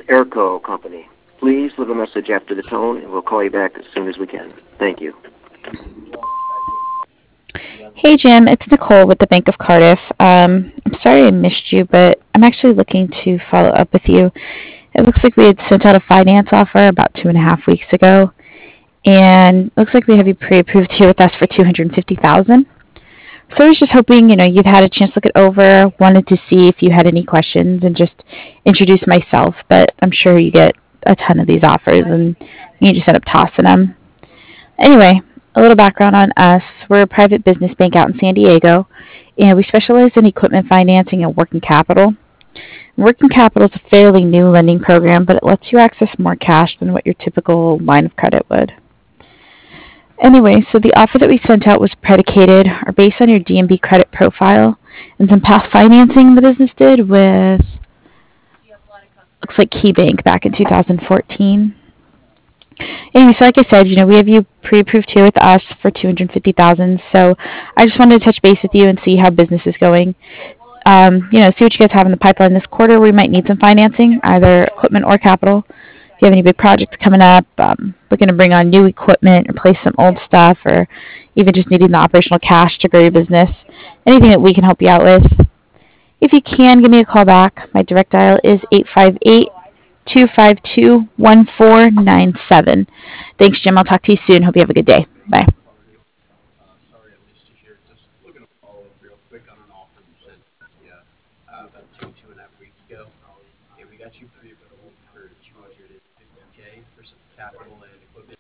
Airco Company. Please leave a message after the tone, and we'll call you back as soon as we can. Thank you. Hey Jim, it's Nicole with the Bank of Cardiff. I'm sorry I missed you, but I'm actually looking to follow up with you. It looks like we had sent out a finance offer about 2.5 weeks ago, and it looks like we have you pre-approved here with us for 250,000. So I was just hoping, you'd had a chance to look it over. Wanted to see if you had any questions and just introduce myself. But I'm sure you get a ton of these offers, and you just end up tossing them. Anyway, a little background on us. We're a private business bank out in San Diego, and we specialize in equipment financing and working capital. Working capital is a fairly new lending program, but it lets you access more cash than what your typical line of credit would. Anyway, so the offer that we sent out was predicated or based on your DMB credit profile and some past financing the business did with, looks like KeyBank back in 2014. Anyway, so like I said, we have you pre-approved here with us for 250,000. So I just wanted to touch base with you and see how business is going. See what you guys have in the pipeline this quarter. We might need some financing, either equipment or capital. If you have any big projects coming up, looking to bring on new equipment, replace some old stuff, or even just needing the operational cash to grow your business, anything that we can help you out with. If you can, give me a call back. My direct dial is 858-252-1497. Thanks, Jim. I'll talk to you soon. Hope you have a good day. Bye. Sorry I missed you here. Just looking to follow up real quick on an offer we sent you about 2.5 weeks ago. Yeah, we got you pre-approved for 250K for some capital and equipment.